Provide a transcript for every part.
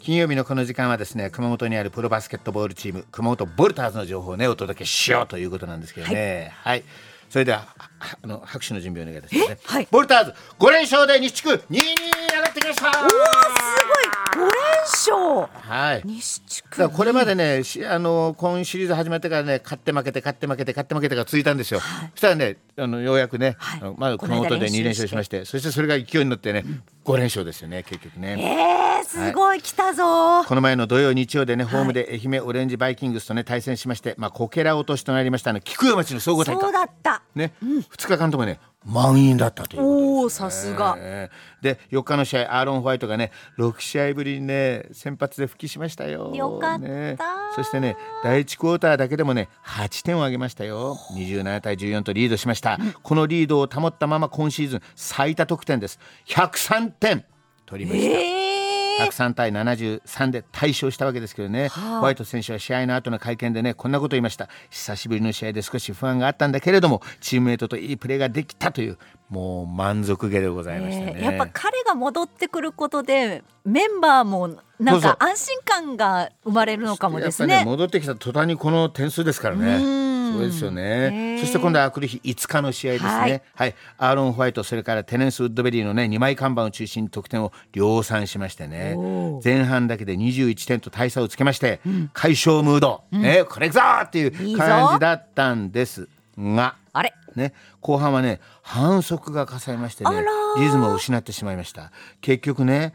金曜日のこの時間はですね、熊本にあるプロバスケットボールチーム熊本ボルターズの情報をねお届けしようということなんですけどね。はい、それでは拍手の準備をお願いいたしますね。 はい、 ボルターズ5連勝で西地区2位に上がってきました。 おー、すごい、5連勝。 はい、 西地区だからこれまでね今シリーズ始まってからね勝って負けてが続いたんですよ。はい、そしたらねようやくね、はい、まず熊本で2連勝しまして、そしてそれが勢いに乗ってね、5連勝ですよね結局ね。 すごい、来たぞ。 この前の土曜日曜でねホームで愛媛オレンジバイキングスとね対戦しまして、こけら落としとなりました菊陽町の総合大会。 そうだったね、2日間ともね満員だったということです、 さすがで4日の試合アーロン・ホワイトがね6試合ぶりにね先発で復帰しましたよ。 よかった、 ね、そしてね第1クォーターだけでもね8点を挙げましたよ。27対14とリードしました。このリードを保ったまま今シーズン最多得点です。103点取りました。103対73で大勝したわけですけどね。ホワイト選手は試合の後の会見でねこんなことを言いました。久しぶりの試合で少し不安があったんだけれどもチームメイトといいプレーができたというもう満足げでございましたね。 やっぱ彼が戻ってくることでメンバーもなんか安心感が生まれるのかもですね。 やっぱね戻ってきた途端にこの点数ですからね。そうですよね。そして今度は来る日5日の試合ですね。はい、アーロン・ホワイトそれからテネンス・ウッドベリーのね2枚看板を中心に得点を量産しましてね前半だけで21点と大差をつけまして、快勝ムード、これいくぞっていう感じだったんですがあれね、後半はね反則がかさいましてねリズムを失ってしまいました。結局ね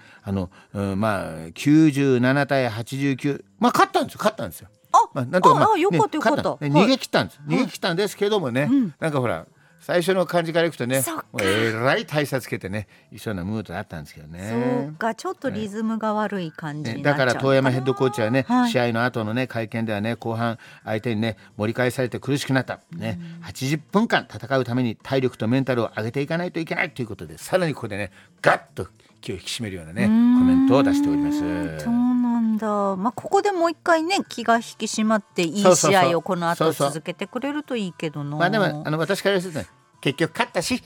97対89勝ったんですよ。なんとかよかったよかった。 逃げ切ったんです。逃げ切ったんですけどもね、なんかほら最初の感じからいくとねえらい大差つけてねいそうなムードだったんですけどね。 そうか、ちょっとリズムが悪い感じにだかなっちゃうら遠山ヘッドコーチはね、試合の後のね会見ではね後半相手にね盛り返されて苦しくなったね、80分間戦うために体力とメンタルを上げていかないといけないということでさらにここでねガッと気を引き締めるようなねコメントを出しております。 そうなんだ。ここでもう一回ね気が引き締まっていい試合をこの後続けてくれるといいけどな。 でも私から言うとね結局勝ったし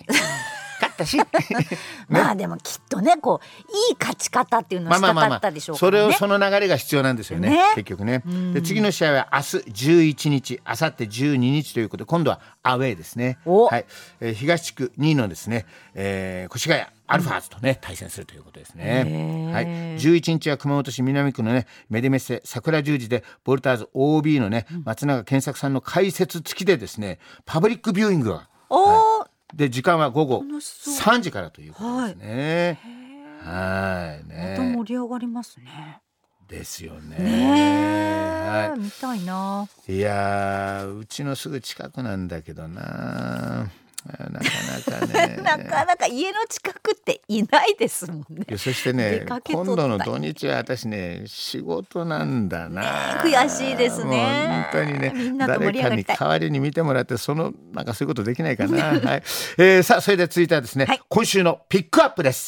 でもきっとねこういい勝ち方っていうのをしたかったでしょうからね。 その流れが必要なんですよね結局ね。で次の試合は明日11日明後日12日ということで今度はアウェーですね。はい、東地区2位のですね、越谷アルファーズとね対戦するということですね。はい、11日は熊本市南区のねメデメッセ桜十字でボルターズ OB のね松永健作さんの解説付きでですねパブリックビューイングがで時間は午後3時からということですね。はいね。 また盛り上がりますね。 ですよね。 見たいな。 いやうちのすぐ近くなんだけどななかなかねなかなか家の近くっていないですもんね。 そしてね今度の土日は私ね仕事なんだな、 悔しいですね。 本当にねみんなと盛り上がりたい。 誰かに代わりに見てもらってそういうことできないかな。はい、さあそれで続いてはですね、今週のピックアップです。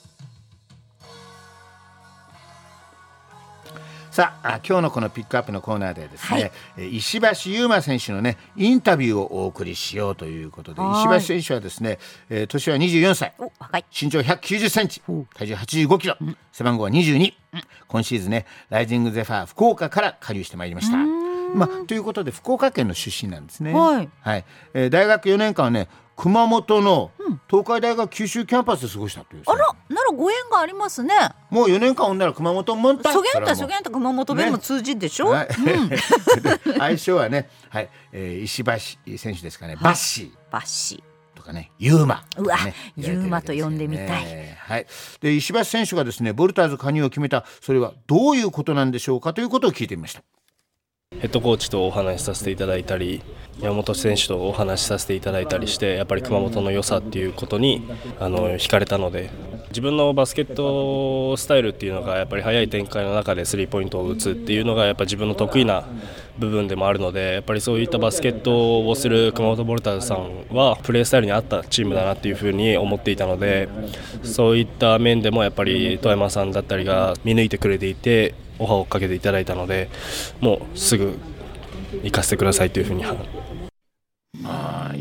さあ今日のこのピックアップのコーナーでですね、石橋優真選手のねインタビューをお送りしようということで、石橋選手はですね、年は24歳、身長190センチ、体重85キロ、背番号は22、今シーズンねライジングゼファー福岡から加入してまいりました。ということで福岡県の出身なんですね。大学4年間はね熊本の東海大学九州キャンパスで過ごしたという、 ならご縁がありますね。 もう4年間おんなら熊本もんたそげんた熊本弁も通じんでしょ、 相性はね、石橋選手ですかね、バッシーとかねユーマ、 ユーマと呼んでみたい。 で石橋選手がですねボルターズ加入を決めたそれはどういうことなんでしょうかということを聞いてみました。 ヘッドコーチとお話しさせていただいたり山本選手とお話しさせていただいたりしてやっぱり熊本の良さっていうことに惹かれたので、自分のバスケットスタイルっていうのがやっぱり速い展開の中でスリーポイントを打つっていうのがやっぱ自分の得意な部分でもあるので、やっぱりそういったバスケットをする熊本ボルターズさんはプレースタイルに合ったチームだなっていうふうに思っていたので、そういった面でもやっぱり富山さんだったりが見抜いてくれていてオファーをかけていただいたので、もうすぐ行かせてくださいというふうに。 嬉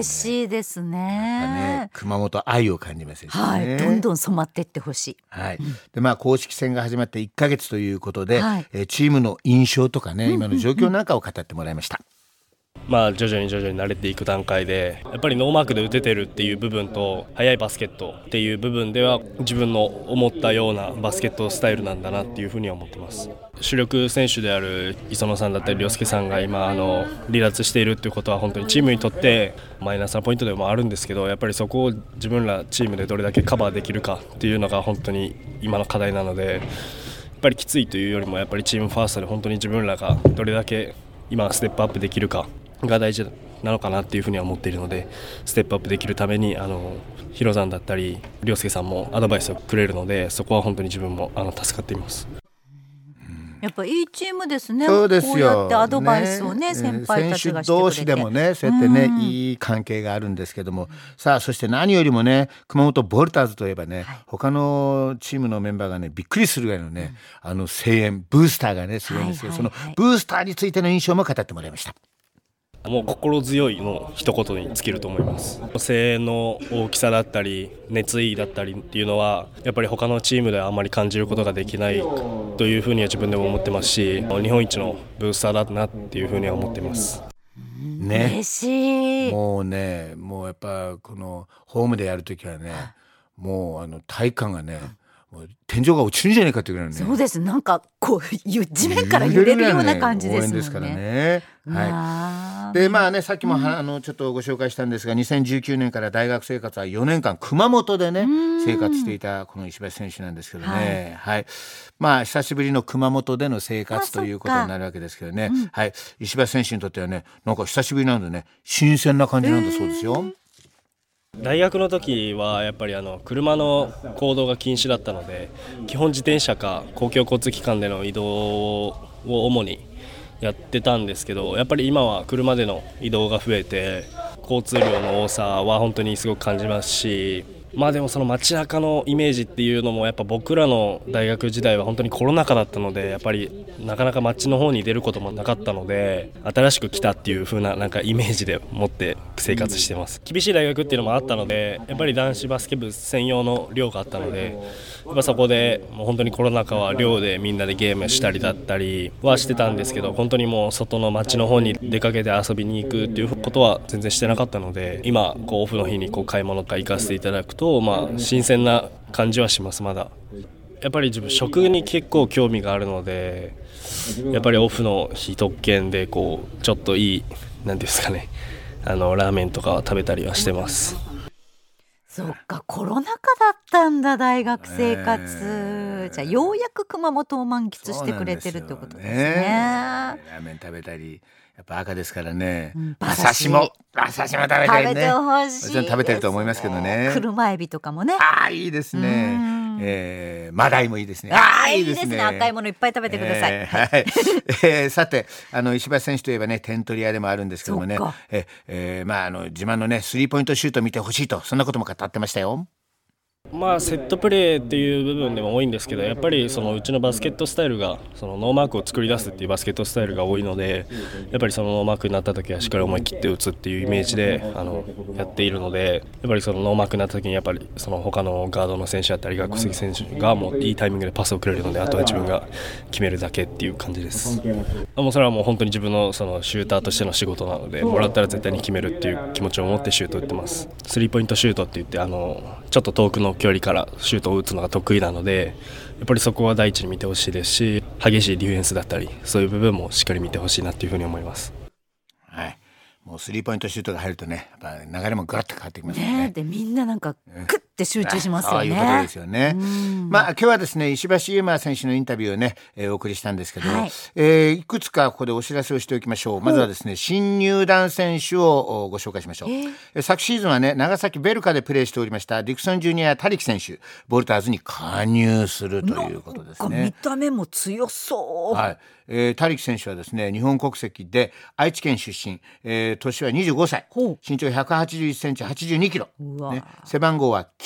嬉しいですね。 熊本愛を感じますよね。 どんどん染まっていってほしい。 で公式戦が始まって1ヶ月ということで、チームの印象とかね、今の状況なんかを語ってもらいました。 徐々に慣れていく段階で、やっぱりノーマークで打ててるっていう部分と速いバスケットっていう部分では自分の思ったようなバスケットスタイルなんだなっていうふうには思ってます。主力選手である磯野さんだったり涼介さんが今離脱しているっていうことは本当にチームにとってマイナスなポイントでもあるんですけど、やっぱりそこを自分らチームでどれだけカバーできるかっていうのが本当に今の課題なので、やっぱりきついというよりもやっぱりチームファーストで本当に自分らがどれだけ今ステップアップできるかが大事なのかなっていうふうには思っているので、ステップアップできるためにヒロさんだったり涼介さんもアドバイスをくれるので、そこは本当に自分も助かっています。 やっぱいいチームですね。 そうですよ。 こうやってアドバイスをね、先輩たちがしてくれて、選手同士でもね、そうやってね、いい関係があるんですけども、さあそして何よりもね、熊本ボルターズといえばね、他のチームのメンバーがねびっくりするぐらいのね、声援ブースターがねすごいんですよ。そのブースターについての印象も語ってもらいました。 もう心強いの一言に尽きると思います。声援の大きさだったり熱意だったりっていうのはやっぱり他のチームではあまり感じることができないというふうには自分でも思ってますし、日本一のブースターだなっていうふうには思っています。 嬉しい。 もうやっぱこのホームでやるときはね、もう体育館がね、天井が落ちるんじゃないかっていうぐらいね。 そうです。なんかこう地面から揺れるような感じですもんね。応援ですからね。でさっきもちょっとご紹介したんですが、2019年から大学生活は4年間熊本でね生活していたこの石橋選手なんですけどね、久しぶりの熊本での生活ということになるわけですけどね、石橋選手にとってはね、なんか久しぶりなのでね、新鮮な感じなんだそうですよ。 大学の時はやっぱり車の行動が禁止だったので、基本自転車か公共交通機関での移動を主にやってたんですけど、やっぱり今は車での移動が増えて交通量の多さは本当にすごく感じますし、でもその街中のイメージっていうのもやっぱ僕らの大学時代は本当にコロナ禍だったので、やっぱりなかなか街の方に出ることもなかったので、新しく来たっていう風ななんかイメージで持って生活してます。厳しい大学っていうのもあったので、やっぱり男子バスケ部専用の寮があったので、やっぱそこでもう本当にコロナ禍は寮でみんなでゲームしたりだったりはしてたんですけど、本当にもう外の街の方に出かけて遊びに行くっていうことは全然してなかったので、今オフの日に買い物とか行かせていただくと新鮮な感じはします。まだやっぱり自分食に結構興味があるので、やっぱりオフの日特権でちょっといいなんですかね、ラーメンとかは食べたりはしてます。 そっか、コロナ禍だったんだ大学生活、じゃあようやく熊本を満喫してくれてるってことですね。 ラーメン食べたり、やっぱ赤ですからね、馬刺しも食べたりね、 食べてほしいです。 食べてると思いますけどね。 車エビとかもね、 いいですね。マダイもいいですね。 いいですね。赤いものいっぱい食べてください。 さて石橋選手といえばね、点取り屋でもあるんですけどもね、自慢のねスリーポイントシュート見てほしいと、そんなことも語ってましたよ。 セットプレーっていう部分でも多いんですけど、やっぱりうちのバスケットスタイルがノーマークを作り出すっていうバスケットスタイルが多いので、やっぱりそのノーマークになった時はしっかり思い切って打つっていうイメージでやっているので、やっぱりそのノーマークになった時にやっぱり他のガードの選手だったり学生選手がもういいタイミングでパスをくれるので、あとは自分が決めるだけっていう感じです。もうそれはもう本当に自分のシューターとしての仕事なので、もらったら絶対に決めるっていう気持ちを持ってシュートを打ってます。スリーポイントシュートって言ってちょっと遠くの距離からシュートを打つのが得意なので、やっぱりそこは第一に見てほしいですし、激しいディフェンスだったりそういう部分もしっかり見てほしいなというふうに思います。 もうスリーポイントシュートが入るとね、やっぱ流れもガラッと変わってきますよね。 でみんななんかクッて集中しますよね。 そういうことですよね。今日はですね、石橋優真選手のインタビューをね、お送りしたんですけど、いくつかここでお知らせをしておきましょう。まずはですね、新入団選手をご紹介しましょう。昨シーズンはね、長崎ベルカでプレーしておりましたディクソンジュニア・タリキ選手、ボルターズに加入するということですね。 見た目も強そう。 タリキ選手はですね、日本国籍で愛知県出身、年は25歳、身長181センチ82キロ、背番号は9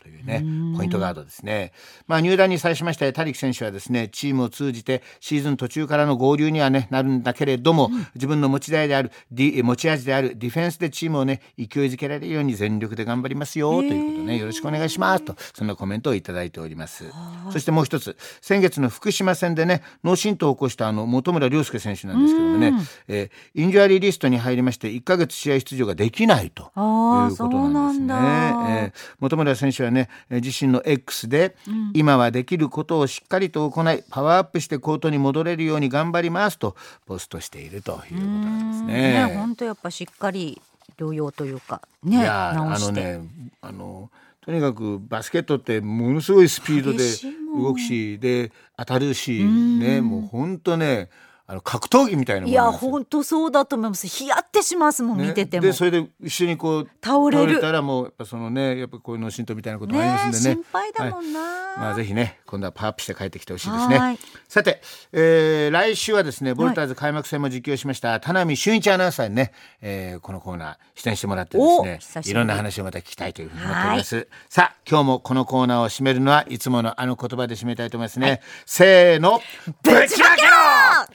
というねポイントガードですね。入団に際しましてタリキ選手はですね、チームを通じてシーズン途中からの合流には、ね、なるんだけれども、自分の持ち味であるディフェンスでチームをね勢いづけられるように全力で頑張りますよということね、よろしくお願いしますと、そんなコメントをいただいております。そしてもう一つ、先月の福島戦でね脳震盪を起こした本村亮介選手なんですけどもね、インジュアリーリストに入りまして1ヶ月試合出場ができないということなんですね。本村選手はね自身の X で、今はできることをしっかりと行いパワーアップしてコートに戻れるように頑張りますとポストしているということなんですね。 本当やっぱしっかり療養というかね、 いや直してとにかくバスケットってものすごいスピードで動くしで当たるしね、もう本当ね格闘技みたいなものなんですよ。 いや本当そうだと思います。ヒヤってしますもん、見てても。 でそれで一緒にこう倒れたらもうやっぱそのねやっぱこういう脳震盪みたいなことがありますんでね、 心配だもんな、 ぜひね今度はパワーアップして帰ってきてほしいですね。さて、来週はですねボルターズ開幕戦も実況しました田波俊一アナウンサーにね、このコーナー出演してもらってですね、いろんな話をまた聞きたいというふうに思っております。さあ今日もこのコーナーを締めるのはいつものあの言葉で締めたいと思いますね。せーの、ぶちまけろ。